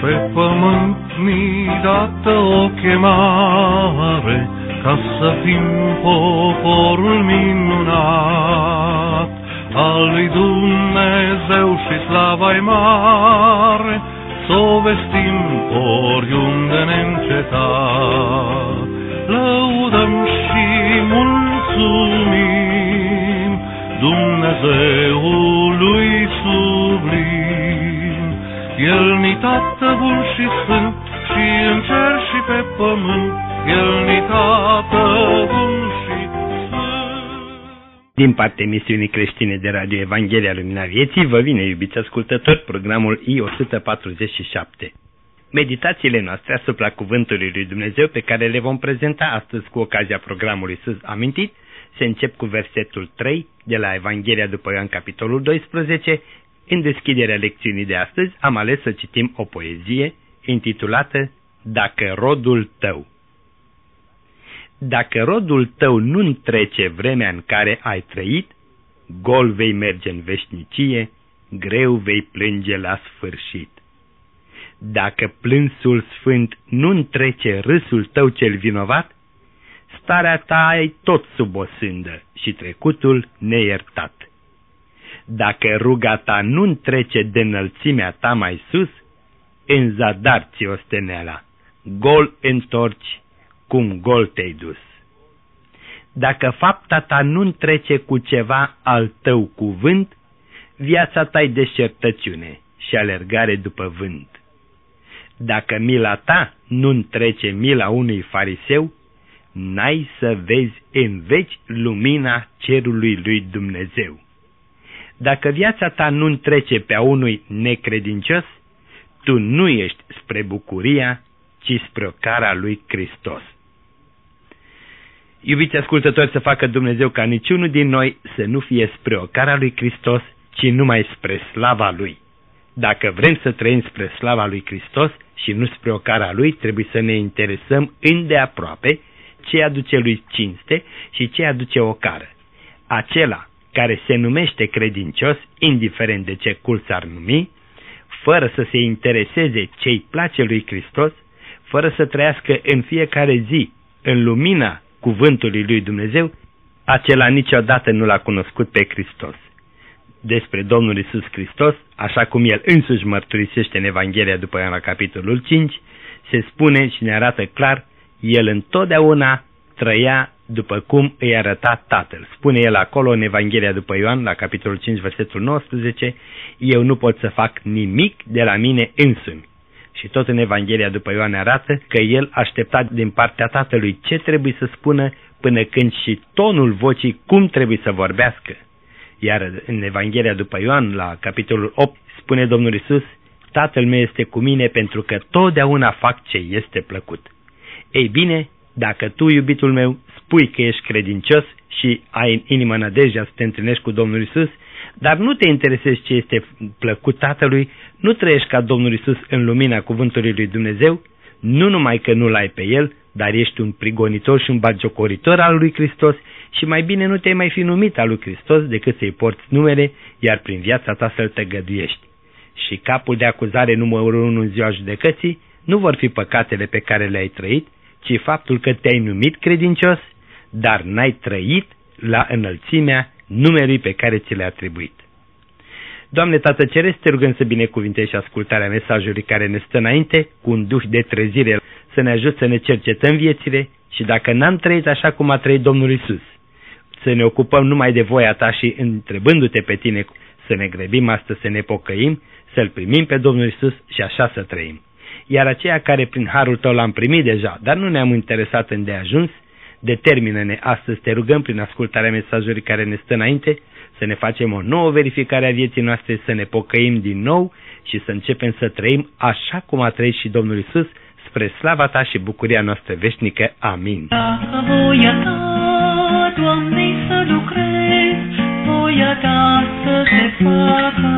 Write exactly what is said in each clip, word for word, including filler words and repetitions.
Pe pământ mi-i dată o chemare, ca să fim poporul minunat al lui Dumnezeu și slava-i mare, s-o vestim oriunde neîncetat. Lăudăm și mulțumim Dumnezeului sublim. El-ni Tată bun și sfânt, și în cer și pe pământ, El-ni Tată bun și sfânt. Din partea emisiunii creștine de radio Evanghelia Lumina Vieții, vă vine, iubiți ascultători, programul I o sută patruzeci și șapte. Meditațiile noastre asupra Cuvântului lui Dumnezeu, pe care le vom prezenta astăzi cu ocazia programului sus amintit, se încep cu versetul trei de la Evanghelia după Ioan, capitolul doisprezece. În deschiderea lecțiunii de astăzi am ales să citim o poezie intitulată Dacă rodul tău. Dacă rodul tău nu întrece vremea în care ai trăit, gol vei merge în veșnicie, greu vei plânge la sfârșit. Dacă plânsul sfânt nu întrece râsul tău cel vinovat, starea ta ai tot sub o sândă și trecutul neiertat. Dacă ruga ta nu întrece de înălțimea ta mai sus, în zadar ți osteneala, gol întorci, cum gol te-ai dus. Dacă fapta ta nu întrece cu ceva al tău cuvânt, viața ta-i deșertăciune și alergare după vânt. Dacă mila ta nu întrece mila unui fariseu, n-ai să vezi în veci lumina cerului lui Dumnezeu. Dacă viața ta nu întrece pe a unui necredincios, tu nu ești spre bucuria, ci spre ocara lui Hristos. Iubiți ascultători, să facă Dumnezeu ca niciunul din noi să nu fie spre ocara lui Hristos, ci numai spre slava lui. Dacă vrem să trăim spre slava lui Hristos și nu spre ocara lui, trebuie să ne interesăm îndeaproape ce aduce lui cinste și ce aduce ocară. Acela care se numește credincios, indiferent de ce cult s-ar numi, fără să se intereseze ce-i place lui Hristos, fără să trăiască în fiecare zi în lumina cuvântului lui Dumnezeu, acela niciodată nu l-a cunoscut pe Hristos. Despre Domnul Iisus Hristos, așa cum El însuși mărturisește în Evanghelia după Ioan la capitolul cinci, se spune și ne arată clar, El întotdeauna trăia după cum îi arăta Tatăl. Spune El acolo în Evanghelia după Ioan, la capitolul cinci, versetul nouăsprezece, eu nu pot să fac nimic de la mine însumi. Și tot în Evanghelia după Ioan arată că El aștepta din partea Tatălui ce trebuie să spună până când și tonul vocii cum trebuie să vorbească. Iar în Evanghelia după Ioan, la capitolul opt, spune Domnul Iisus, Tatăl meu este cu mine pentru că totdeauna fac ce este plăcut. Ei bine, dacă tu, iubitul meu, spui că ești credincios și ai în inimă nădejdea să te întâlnești cu Domnul Iisus, dar nu te interesezi ce este plăcut Tatălui, nu trăiești ca Domnul Iisus în lumina cuvântului lui Dumnezeu, nu numai că nu l-ai pe El, dar ești un prigonitor și un batjocoritor al lui Hristos și mai bine nu te-ai mai fi numit al lui Hristos decât să-i porți numele, iar prin viața ta să-L tăgăduiești. Și capul de acuzare numărul unu în ziua judecății nu vor fi păcatele pe care le-ai trăit, ci faptul că te-ai numit credincios, dar n-ai trăit la înălțimea numelui pe care ți le-a atribuit. Doamne Tată Ceresc, te rugăm să binecuvintezi și ascultarea mesajului care ne stă înainte, cu un duh de trezire, să ne ajut să ne cercetăm viețile și dacă n-am trăit așa cum a trăit Domnul Iisus, să ne ocupăm numai de voia ta și întrebându-te pe tine să ne grăbim astăzi, să ne pocăim, să-L primim pe Domnul Iisus și așa să trăim. Iar aceia care prin harul tău l-am primit deja, dar nu ne-am interesat îndeajuns, determină-ne astăzi, te rugăm prin ascultarea mesajului care ne stă înainte, să ne facem o nouă verificare a vieții noastre, să ne pocăim din nou și să începem să trăim așa cum a trăit și Domnul Iisus, spre slava ta și bucuria noastră veșnică. Amin. Dacă voia ta, Doamne, să lucrezi, voia ta să se facă.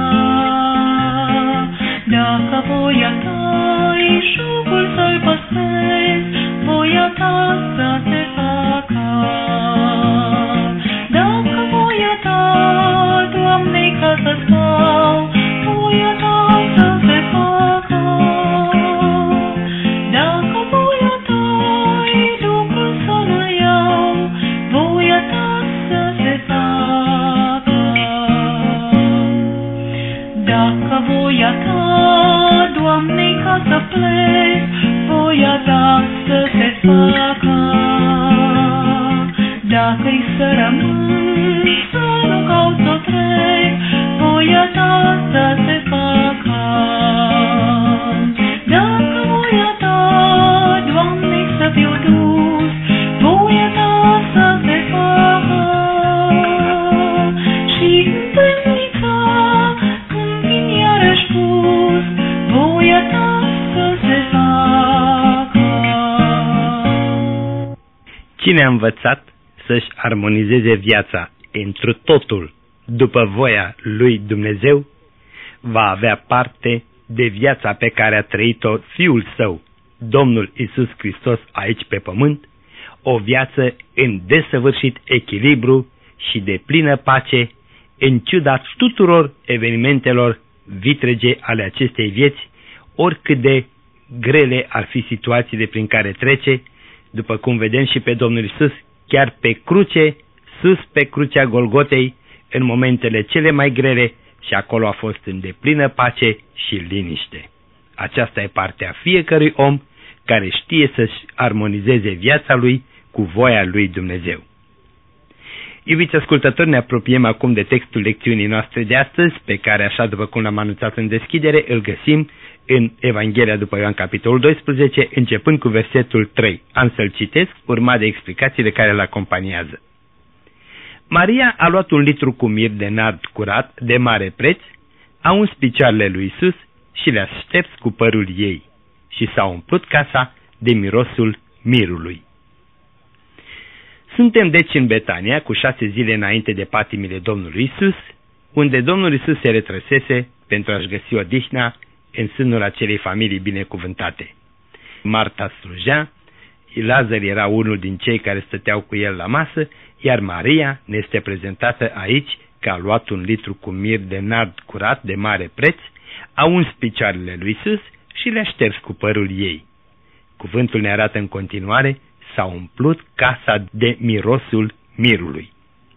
Dacă voia ta, Iișugul să-l păstrezi, voia ta să se facă. Dacă voia ta, Doamne, ca să stau, voia ta să se facă. voia Ta, Doamne, ca să plec, voia Ta să se facă. Dacă-i să rămân, să nu caut să trec, voia Ta să se facă. Dacă voia Ta, Doamne, să fiu dus, voia Ta să se facă. Și în temnița, când vin iarăși pus, voia Ta să se facă. Cine a învățat să-și armonizeze viața întru totul după voia lui Dumnezeu, va avea parte de viața pe care a trăit-o Fiul Său, Domnul Iisus Hristos, aici pe pământ, o viață în desăvârșit echilibru și de plină pace, în ciuda tuturor evenimentelor vitrege ale acestei vieți, oricât de grele ar fi situațiile prin care trece, după cum vedem și pe Domnul Iisus, chiar pe cruce, sus pe crucea Golgotei, în momentele cele mai grele, și acolo a fost în deplină pace și liniște. Aceasta e partea fiecărui om care știe să-și armonizeze viața lui cu voia lui Dumnezeu. Iubiți ascultători, ne apropiem acum de textul lecțiunii noastre de astăzi, pe care, așa după cum l-am anunțat în deschidere, îl găsim în Evanghelia după Ioan, capitolul doisprezece, începând cu versetul trei. Am să-l citesc, urmat de explicațiile care îl acompaniază. Maria a luat un litru cu mir de nard curat, de mare preț, a uns picioarele lui Iisus și le-a șters cu părul ei și s-a umplut casa de mirosul mirului. Suntem deci în Betania, cu șase zile înainte de patimile Domnului Iisus, unde Domnul Iisus se retrăsese pentru a-și găsi odihna în sânul acelei familii binecuvântate. Marta slujea, Lazar era unul din cei care stăteau cu el la masă, iar Maria ne este prezentată aici că a luat un litru cu mir de nard curat de mare preț, a uns picioarele lui Iisus și le-a șters cu părul ei. Cuvântul ne arată în continuare: s-a umplut casa de mirosul mirului.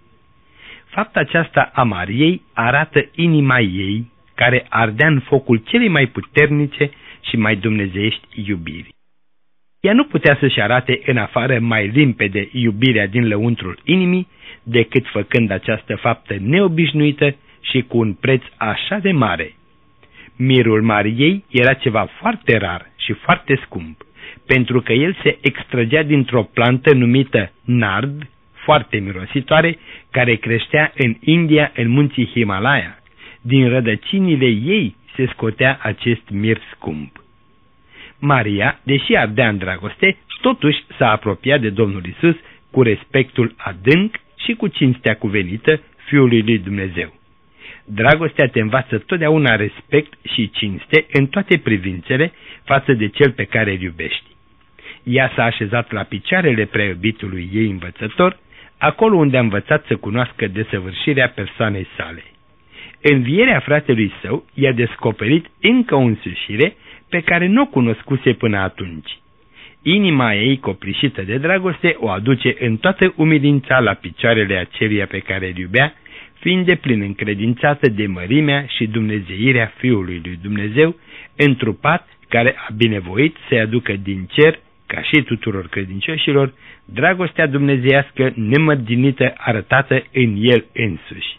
Fapta aceasta a Mariei arată inima ei, care ardea în focul celei mai puternice și mai dumnezeiești iubiri. Ea nu putea să-și arate în afară mai limpede iubirea din lăuntrul inimii, decât făcând această faptă neobișnuită și cu un preț așa de mare. Mirul Mariei era ceva foarte rar și foarte scump, pentru că el se extragea dintr-o plantă numită nard, foarte mirositoare, care creștea în India, în munții Himalaya. Din rădăcinile ei se scotea acest mir scump. Maria, deși ardea în dragoste, totuși s-a apropiat de Domnul Iisus cu respectul adânc și cu cinstea cuvenită Fiului lui Dumnezeu. Dragostea te învață totdeauna respect și cinste în toate privințele față de cel pe care îl iubești. Ea s-a așezat la picioarele preiubitului ei învățător, acolo unde a învățat să cunoască desăvârșirea persoanei sale. Învierea fratelui său i-a descoperit încă o însușire pe care nu o cunoscuse până atunci. Inima ei copleșită de dragoste o aduce în toată umilința la picioarele aceluia pe care îl iubea, fiind deplin încredințată de mărimea și dumnezeirea Fiului lui Dumnezeu, întrupat, care a binevoit să-i aducă din cer, ca și tuturor credincioșilor, dragostea dumnezeiască nemărginită arătată în el însuși.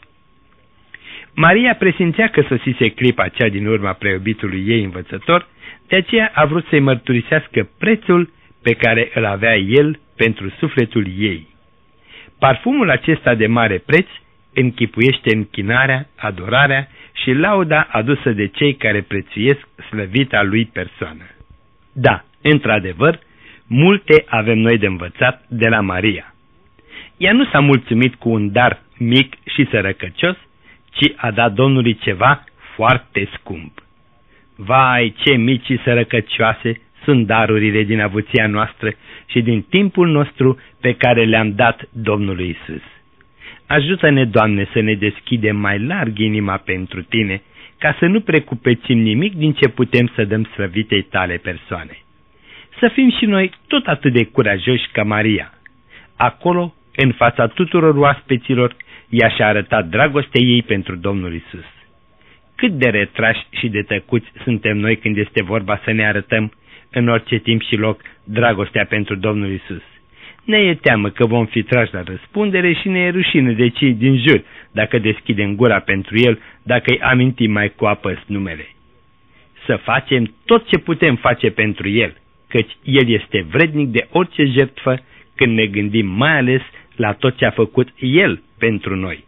Maria presimțea că sosise clipa cea din urma preiubitului ei învățător, de aceea a vrut să-i mărturisească prețul pe care îl avea el pentru sufletul ei. Parfumul acesta de mare preț închipuiește închinarea, adorarea și lauda adusă de cei care prețuiesc slăvita lui persoană. Da, într-adevăr, multe avem noi de învățat de la Maria. Ea nu s-a mulțumit cu un dar mic și sărăcăcios, ci a dat Domnului ceva foarte scump. Vai, ce mici și sărăcăcioase sunt darurile din avuția noastră și din timpul nostru pe care le-am dat Domnului Iisus. Ajută-ne, Doamne, să ne deschidem mai larg inima pentru Tine, ca să nu precupețim nimic din ce putem să dăm slăvitei Tale persoane. Să fim și noi tot atât de curajoși ca Maria. Acolo, în fața tuturor oaspeților, ea și-a arătat dragostea ei pentru Domnul Iisus. cât de retrași și de tăcuți suntem noi când este vorba să ne arătăm în orice timp și loc dragostea pentru Domnul Iisus. Ne e teamă că vom fi trași la răspundere și ne e rușine de cei din jur dacă deschidem gura pentru El, dacă îi amintim mai cu apăs numele. Să facem tot ce putem face pentru El, căci El este vrednic de orice jertfă când ne gândim mai ales la tot ce a făcut El pentru noi.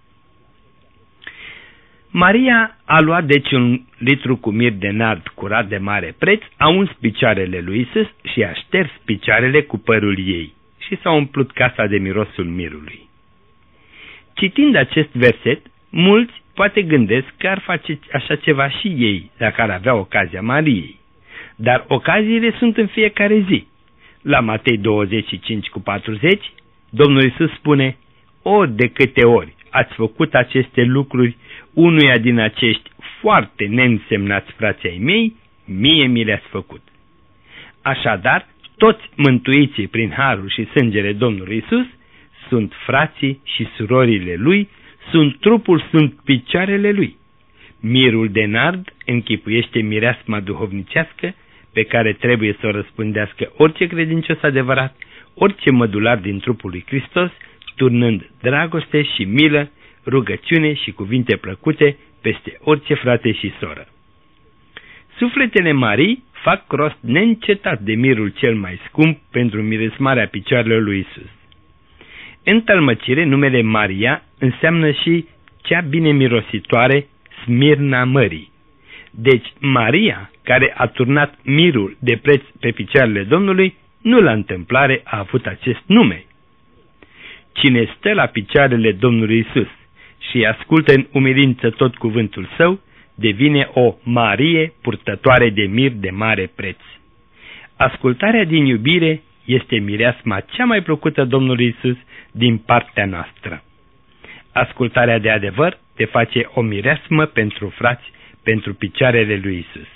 Maria a luat deci un litru cu mir de nard curat de mare preț, a uns picioarele lui Iisus și a șters picioarele cu părul ei și s-a umplut casa de mirosul mirului. Citind acest verset, mulți poate gândesc că ar face așa ceva și ei, dacă ar avea ocazia Mariei. Dar ocaziile sunt în fiecare zi. La Matei douăzeci și cinci cu patruzeci, Domnul Iisus spune: ori de câte ori ați făcut aceste lucruri unuia din acești foarte neînsemnați frații ai mei, mie mi le-ați făcut. Așadar, toți mântuiții prin harul și sângele Domnului Iisus sunt frații și surorile Lui, sunt trupul, sunt picioarele Lui. Mirul de nard închipuiește mireasma duhovnicească pe care trebuie să o răspândească orice credincios adevărat, orice mădular din trupul lui Hristos, turnând dragoste și milă, rugăciune și cuvinte plăcute peste orice frate și soră. Sufletele Marii fac rost neîncetat de mirul cel mai scump pentru miresmarea picioarelor lui Iisus. În tălmăcire, numele Maria înseamnă și cea bine mirositoare, Smirna Mării. Deci Maria, care a turnat mirul de preț pe picioarele Domnului, nu la întâmplare a avut acest nume. Cine stă la picioarele Domnului Iisus și ascultă în umilință tot cuvântul Său, devine o Marie purtătoare de mir de mare preț. Ascultarea din iubire este mireasma cea mai plăcută Domnului Iisus din partea noastră. Ascultarea de adevăr te face o mireasmă pentru frați, pentru picioarele lui Iisus.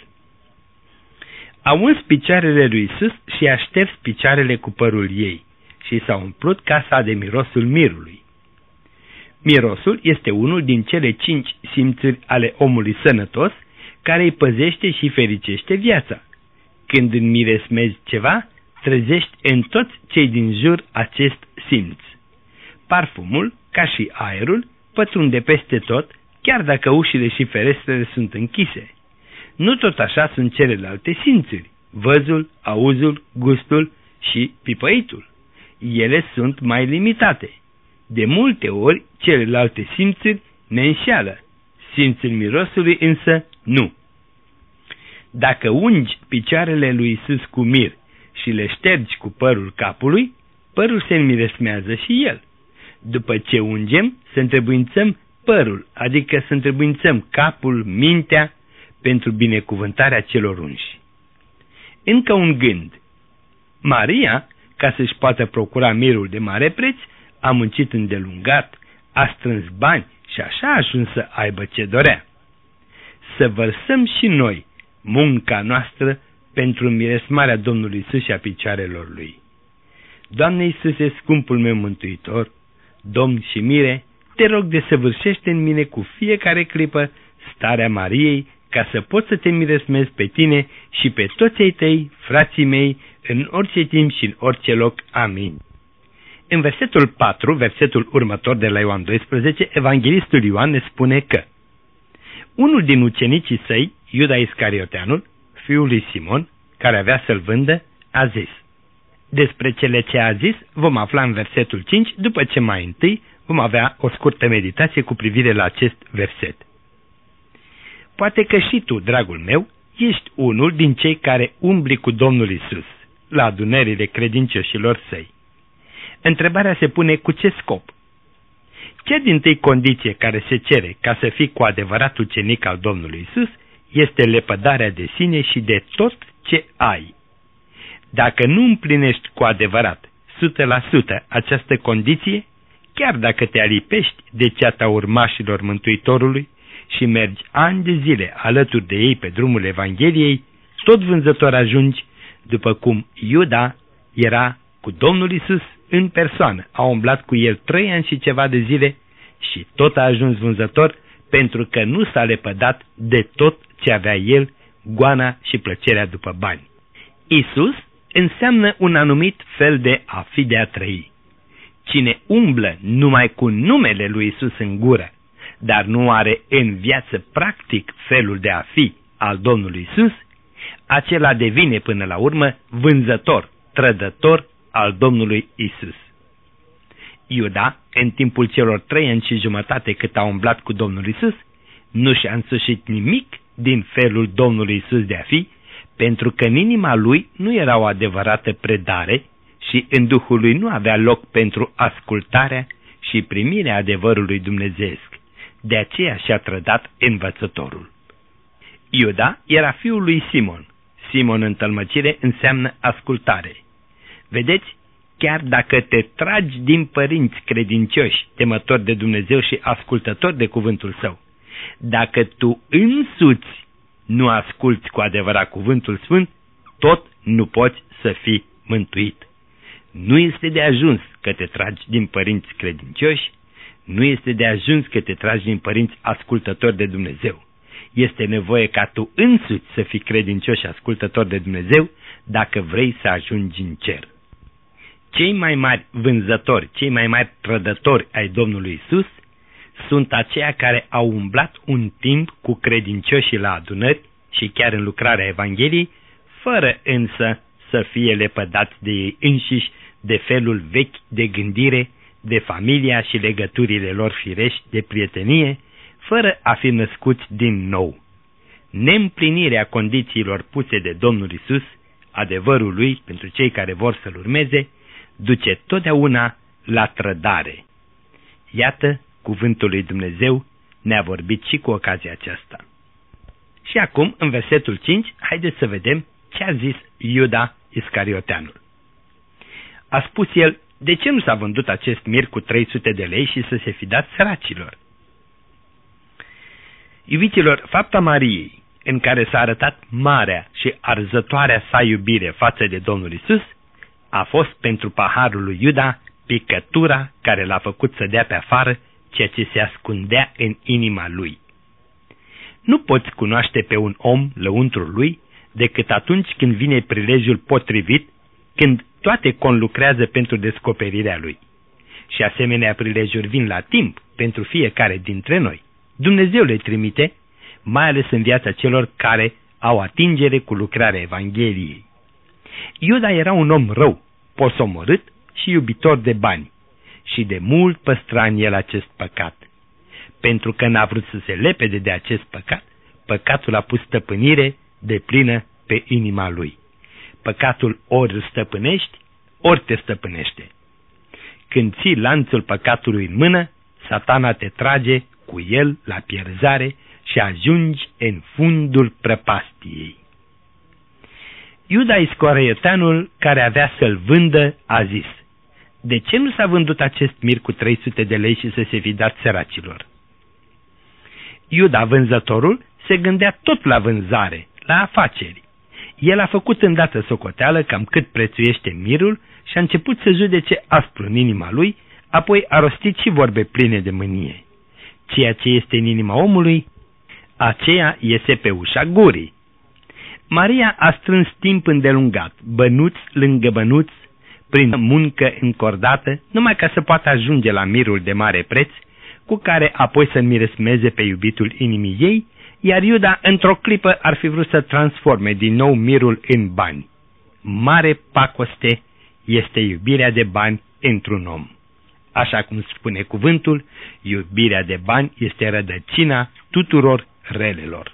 A uns picioarele lui Iisus și a șters picioarele cu părul ei și s-a umplut casa de mirosul mirului. Mirosul este unul din cele cinci simțuri ale omului sănătos care îi păzește și fericește viața. Când înmiresmezi ceva, trezești în toți cei din jur acest simț. Parfumul, ca și aerul, pătrunde peste tot, chiar dacă ușile și ferestrele sunt închise. Nu tot așa sunt celelalte simțuri, văzul, auzul, gustul și pipăitul. Ele sunt mai limitate. De multe ori, celelalte simțuri ne înșeală, simțul mirosului însă nu. Dacă ungi picioarele lui Iisus cu mir și le ștergi cu părul capului, părul se înmiresmează și el. După ce ungem, să întrebuințăm părul, adică să întrebuințăm capul, mintea, pentru binecuvântarea celor unși. Încă un gând. Maria, ca să-și poată procura mirul de mare preț, a muncit îndelungat, a strâns bani și așa a ajuns să aibă ce dorea. Să vărsăm și noi munca noastră pentru miresmarea Domnului Iisus și a picioarelor Lui. Doamne Iisuse, scumpul meu mântuitor, Domn și mire, te rog de săvârșește în mine cu fiecare clipă starea Mariei, ca să pot să te miresmez pe tine și pe toți ai tăi, frații mei, în orice timp și în orice loc. Amin. În versetul patru, versetul următor de la Ioan doisprezece, evanghelistul Ioan ne spune că unul din ucenicii săi, Iuda Iscarioteanul, fiul lui Simon, care avea să-l vândă, a zis. Despre cele ce a zis vom afla în versetul cinci, după ce mai întâi vom avea o scurtă meditație cu privire la acest verset. Poate că și tu, dragul meu, ești unul din cei care umbli cu Domnul Iisus la adunările credincioșilor săi. Întrebarea se pune cu ce scop? Cea dintâi condiție care se cere ca să fii cu adevărat ucenic al Domnului Iisus este lepădarea de sine și de tot ce ai. Dacă nu împlinești cu adevărat o sută la sută această condiție, chiar dacă te alipești de ceata urmașilor Mântuitorului și mergi ani de zile alături de ei pe drumul Evangheliei, tot vânzător ajungi, după cum Iuda era cu Domnul Iisus în persoană, a umblat cu el trei ani și ceva de zile și tot a ajuns vânzător pentru că nu s-a lepădat de tot ce avea el, goana și plăcerea după bani. Isus înseamnă un anumit fel de a fi, de a trăi. Cine umblă numai cu numele lui Isus în gură, dar nu are în viață practic felul de a fi al Domnului Isus, acela devine până la urmă vânzător, trădător al Domnului Isus. Iuda, în timpul celor trei ani și jumătate cât a umblat cu Domnul Isus, nu și-a însușit nimic din felul Domnului Isus de a fi, pentru că în inima lui nu era o adevărată predare și în Duhul lui nu avea loc pentru ascultarea și primirea adevărului dumnezeiesc. De aceea și-a trădat învățătorul. Iuda era fiul lui Simon. Simon în tălmăcire înseamnă ascultare. Vedeți, chiar dacă te tragi din părinți credincioși, temători de Dumnezeu și ascultători de cuvântul său, dacă tu însuți nu asculți cu adevărat cuvântul sfânt, tot nu poți să fii mântuit. Nu este de ajuns că te tragi din părinți credincioși, nu este de ajuns că te tragi din părinți ascultători de Dumnezeu. Este nevoie ca tu însuți să fii credincios și ascultător de Dumnezeu dacă vrei să ajungi în cer. Cei mai mari vânzători, cei mai mari trădători ai Domnului Isus sunt aceia care au umblat un timp cu credincioșii la adunări și chiar în lucrarea Evangheliei, fără însă să fie lepădați de ei înșiși, de felul vechi de gândire, de familia și legăturile lor firești de prietenie, fără a fi născuți din nou. Neîmplinirea condițiilor puse de Domnul Isus, adevărul lui pentru cei care vor să-l urmeze, duce totdeauna la trădare. Iată, cuvântul lui Dumnezeu ne-a vorbit și cu ocazia aceasta. Și acum, în versetul cinci, haideți să vedem ce a zis Iuda Iscarioteanul. A spus el, de ce nu s-a vândut acest mir cu trei sute de lei și să se fi dat săracilor? Iubiților, fapta Mariei, în care s-a arătat marea și arzătoarea sa iubire față de Domnul Isus, a fost pentru paharul lui Iuda picătura care l-a făcut să dea pe afară ceea ce se ascundea în inima lui. Nu poți cunoaște pe un om lăuntrul lui decât atunci când vine prilejul potrivit, când toate conlucrează pentru descoperirea lui. Și asemenea prilejuri vin la timp pentru fiecare dintre noi. Dumnezeu le trimite, mai ales în viața celor care au atingere cu lucrarea Evangheliei. Iuda era un om rău, posomorât și iubitor de bani și de mult păstra în el acest păcat. Pentru că n-a vrut să se lepede de acest păcat, păcatul a pus stăpânire deplină pe inima lui. Păcatul ori îl stăpânești, ori te stăpânește. Când ții lanțul păcatului în mână, Satana te trage cu el la pierzare și ajungi în fundul prăpastiei. Iuda Iscarioteanul, care avea să-l vândă, a zis, de ce nu s-a vândut acest mir cu trei sute de lei și să se fi dat săracilor? Iuda, vânzătorul, se gândea tot la vânzare, la afaceri. El a făcut îndată socoteală cam cât prețuiește mirul și a început să judece aspru în inima lui, apoi a rostit și vorbe pline de mânie. Ceea ce este în inima omului, aceea iese pe ușa gurii. Maria a strâns timp îndelungat, bănuți lângă bănuți, prin muncă încordată, numai ca să poată ajunge la mirul de mare preț, cu care apoi să înmiresmeze pe iubitul inimii ei, iar Iuda într-o clipă ar fi vrut să transforme din nou mirul în bani. Mare pacoste este iubirea de bani într-un om. Așa cum spune cuvântul, iubirea de bani este rădăcina tuturor relelor.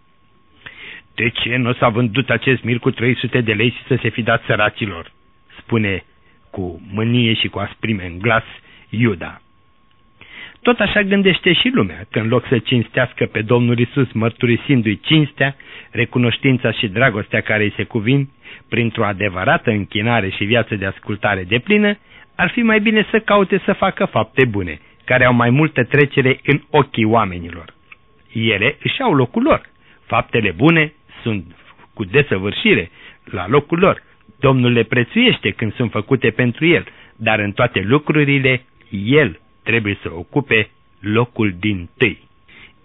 De ce nu s-a vândut acest mir cu trei sute de lei și să se fi dat săracilor? Spune cu mânie și cu asprime în glas Iuda. Tot așa gândește și lumea, că în loc să cinstească pe Domnul Isus, mărturisindu-i cinstea, recunoștința și dragostea care îi se cuvin, printr-o adevărată închinare și viață de ascultare deplină, ar fi mai bine să caute să facă fapte bune, care au mai multă trecere în ochii oamenilor. Ele își au locul lor. Faptele bune sunt cu desăvârșire la locul lor. Domnul le prețuiește când sunt făcute pentru el, dar în toate lucrurile el trebuie să ocupe locul dintâi.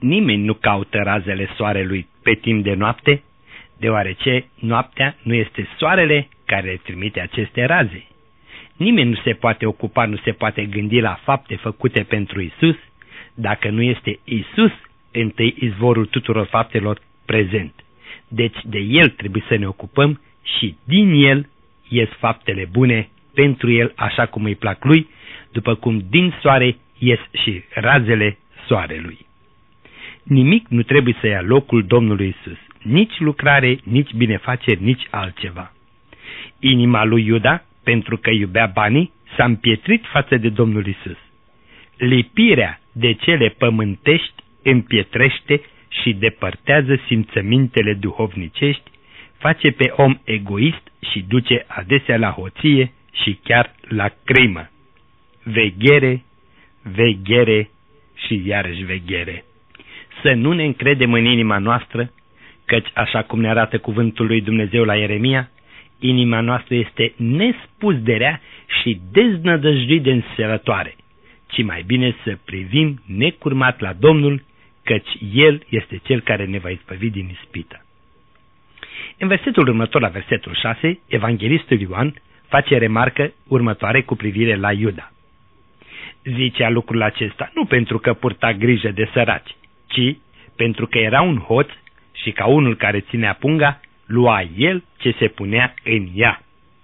Nimeni nu caută razele soarelui pe timp de noapte, deoarece noaptea nu este soarele care trimite aceste raze. Nimeni nu se poate ocupa, nu se poate gândi la fapte făcute pentru Isus, dacă nu este Isus întâi izvorul tuturor faptelor prezent. Deci de El trebuie să ne ocupăm și din El ies faptele bune pentru El așa cum îi plac Lui, după cum din soare ies și razele soarelui. Nimic nu trebuie să ia locul Domnului Isus, nici lucrare, nici binefaceri, nici altceva. Inima lui Iuda, pentru că iubea banii, s-a împietrit față de Domnul Isus. Lipirea de cele pământești împietrește și depărtează simțămintele duhovnicești, face pe om egoist și duce adesea la hoție și chiar la crimă. Veghere, veghere și iarăși veghere. Să nu ne încredem în inima noastră, căci așa cum ne arată cuvântul lui Dumnezeu la Ieremia, inima noastră este nespus de rea și deznădăjduit de înserătoare, ci mai bine să privim necurmat la Domnul, căci El este Cel care ne va izbăvi din ispită. În versetul următor, la versetul șase, evanghelistul Ioan face remarcă următoare cu privire la Iuda. Zicea lucrul acesta nu pentru că purta grijă de săraci, ci pentru că era un hoț și ca unul care ținea punga, lua el ce se punea în ea.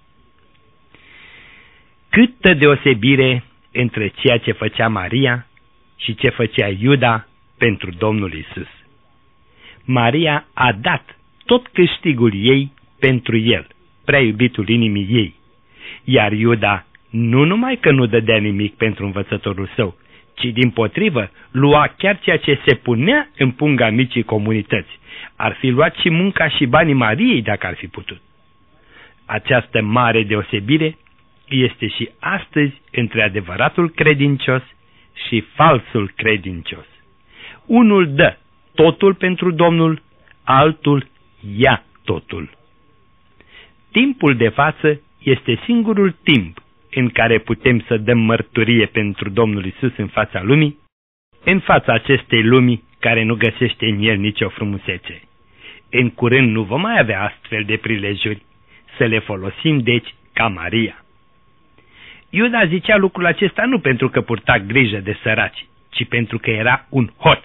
Câtă deosebire între ceea ce făcea Maria și ce făcea Iuda pentru Domnul Isus. Maria a dat tot câștigul ei pentru el, prea iubitul inimii ei, iar Iuda nu numai că nu dădea nimic pentru învățătorul său, ci dimpotrivă lua chiar ceea ce se punea în punga micii comunități. Ar fi luat și munca și banii Mariei dacă ar fi putut. Această mare deosebire este și astăzi între adevăratul credincios și falsul credincios. Unul dă totul pentru Domnul, altul ia totul. Timpul de față este singurul timp în care putem să dăm mărturie pentru Domnul Isus în fața lumii, în fața acestei lumii care nu găsește în el nicio frumusețe. În curând nu vom mai avea astfel de prilejuri, să le folosim deci ca Maria. Iuda zicea lucrul acesta nu pentru că purta grijă de săraci, ci pentru că era un hoț.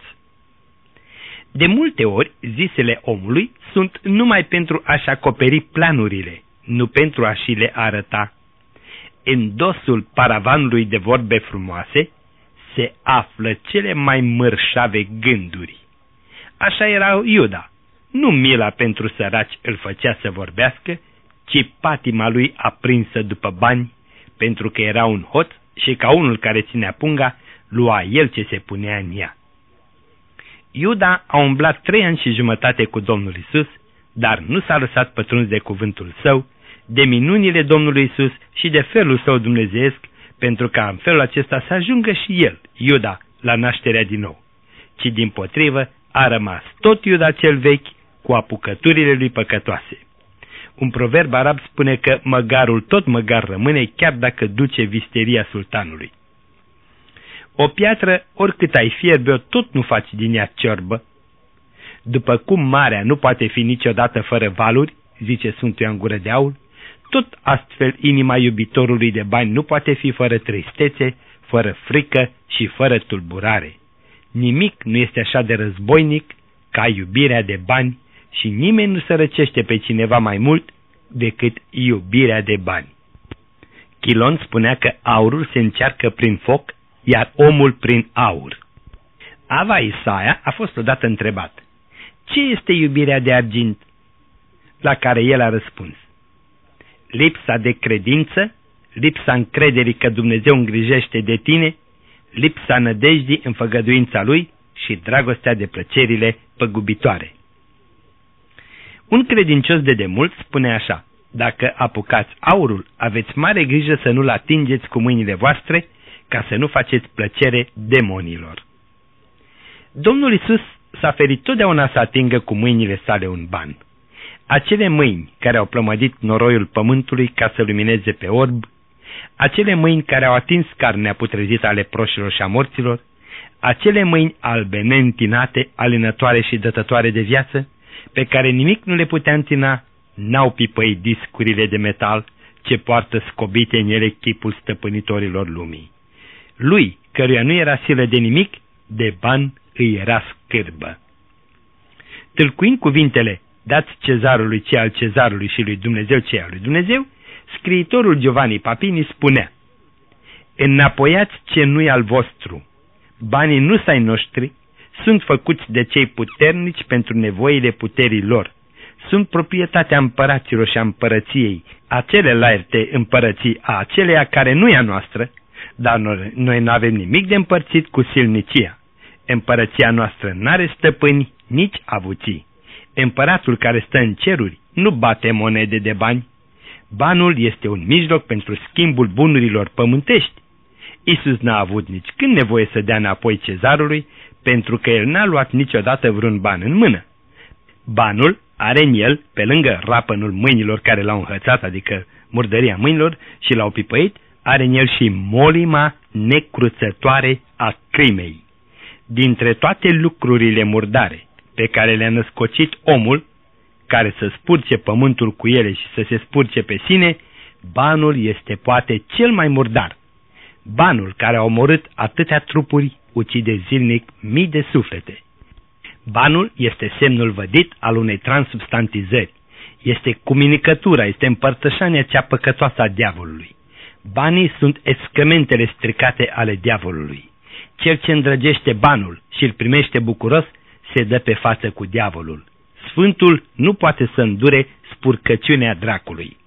De multe ori, zisele omului sunt numai pentru a-și acoperi planurile, nu pentru a și le arăta. În dosul paravanului de vorbe frumoase se află cele mai mărșave gânduri. Așa era Iuda. Nu mila pentru săraci îl făcea să vorbească, ci patima lui aprinsă după bani, pentru că era un hoț și ca unul care ținea punga, lua el ce se punea în ea. Iuda a umblat trei ani și jumătate cu Domnul Isus, dar nu s-a lăsat pătruns de cuvântul său, de minunile Domnului Isus și de felul său dumnezeiesc, pentru ca în felul acesta să ajungă și el, Iuda, la nașterea din nou, ci dimpotrivă a rămas tot Iuda cel vechi cu apucăturile lui păcătoase. Un proverb arab spune că măgarul tot măgar rămâne chiar dacă duce visteria sultanului. O piatră, oricât ai fierbe-o, tot nu faci din ea ciorbă. După cum marea nu poate fi niciodată fără valuri, zice Sfântul Ioan Gură de Aur, tot astfel inima iubitorului de bani nu poate fi fără tristețe, fără frică și fără tulburare. Nimic nu este așa de războinic ca iubirea de bani și nimeni nu sărăcește pe cineva mai mult decât iubirea de bani. Chilon spunea că aurul se încearcă prin foc, iar omul prin aur. Ava Isaia a fost odată întrebat: ce este iubirea de argint? La care el a răspuns: lipsa de credință, lipsa încrederii că Dumnezeu îngrijește de tine, lipsa nădejdii în făgăduința Lui și dragostea de plăcerile păgubitoare. Un credincios de demult spune așa: dacă apucați aurul, aveți mare grijă să nu-l atingeți cu mâinile voastre, ca să nu faceți plăcere demonilor. Domnul Isus s-a ferit totdeauna să atingă cu mâinile sale un ban. Acele mâini care au plămădit noroiul pământului ca să lumineze pe orb, acele mâini care au atins carnea putrezită a leproșilor și a morților, acele mâini albe, neîntinate, alinătoare și dătătoare de viață, pe care nimic nu le putea întina, n-au pipăit discurile de metal ce poartă scobite în ele chipul stăpânitorilor lumii. Lui, căruia nu era silă de nimic, de bani îi era scârbă. Tâlcuind cuvintele, dați cezarului ce al cezarului și lui Dumnezeu ce al lui Dumnezeu, scriitorul Giovanni Papini spunea: înapoiați ce nu-i al vostru, banii nu s-ai noștri, sunt făcuți de cei puternici pentru nevoile puterii lor, sunt proprietatea împăraților și a împărăției, acelelalte împărății a aceleia care nu e a noastră, dar noi nu avem nimic de împărțit cu silnicia. Împărăția noastră n-are stăpâni, nici avuții. Împăratul care stă în ceruri nu bate monede de bani. Banul este un mijloc pentru schimbul bunurilor pământești. Iisus n-a avut nici când nevoie să dea înapoi cezarului, pentru că el n-a luat niciodată vreun ban în mână. Banul are în el, pe lângă rapănul mâinilor care l-au înhățat, adică murdăria mâinilor și l-au pipăit, are în el și molima necruțătoare a crimei. Dintre toate lucrurile murdare pe care le-a născocit omul, care să spurce pământul cu ele și să se spurce pe sine, banul este poate cel mai murdar. Banul care a omorât atâtea trupuri ucide zilnic mii de suflete. Banul este semnul vădit al unei transubstantizări. Este comunicătura, este împărtășania cea păcătoasă a diavolului. Banii sunt excrementele stricate ale diavolului. Cel ce îndrăgește banul și îl primește bucuros se dă pe față cu diavolul. Sfântul nu poate să îndure spurcăciunea dracului.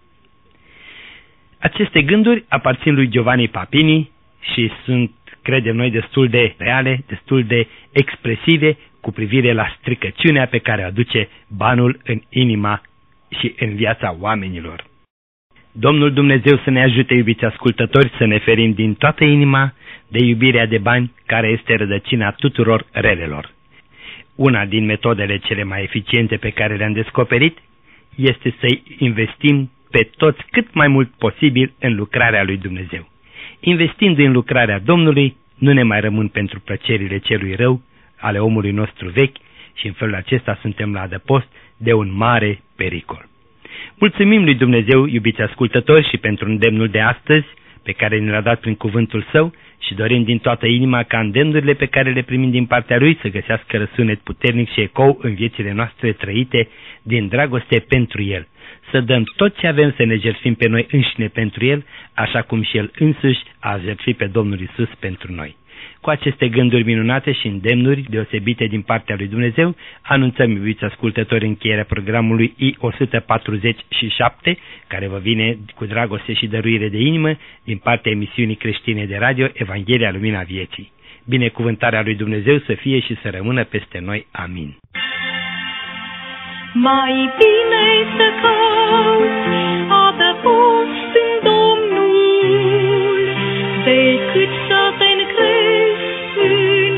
Aceste gânduri aparțin lui Giovanni Papini și sunt, credem noi, destul de reale, destul de expresive cu privire la stricăciunea pe care aduce banul în inima și în viața oamenilor. Domnul Dumnezeu să ne ajute, iubiți ascultători, să ne ferim din toată inima de iubirea de bani, care este rădăcina tuturor relelor. Una din metodele cele mai eficiente pe care le-am descoperit este să investim pe toți cât mai mult posibil în lucrarea lui Dumnezeu. Investind în lucrarea Domnului, nu ne mai rămân pentru plăcerile celui rău ale omului nostru vechi și în felul acesta suntem la adăpost de un mare pericol. Mulțumim lui Dumnezeu, iubiți ascultători, și pentru îndemnul de astăzi pe care ne l-a dat prin cuvântul Său și dorim din toată inima ca îndemnurile pe care le primim din partea Lui să găsească răsunet puternic și ecou în viețile noastre trăite din dragoste pentru El. Să dăm tot ce avem să ne jertfim pe noi înșine pentru El, așa cum și El însuși a jertfit pe Domnul Iisus pentru noi. Cu aceste gânduri minunate și îndemnuri deosebite din partea lui Dumnezeu, anunțăm, iubiți ascultători, încheierea programului I o sută patruzeci și șapte, care vă vine cu dragoste și dăruire de inimă din partea emisiunii creștine de radio Evanghelia Lumina Vieții. Binecuvântarea lui Dumnezeu să fie și să rămână peste noi. Amin. Mai bine să cauți adăpost în Domnul decât să te încrezi în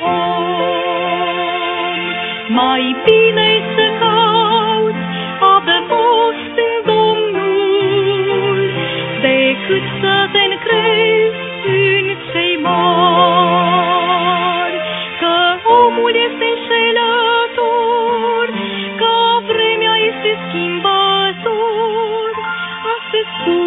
om. Mai bine să cauți adăpost în Domnul decât să te încrezi în cei mari, că omul este înșelător, că vremea este schimbător. Astăzi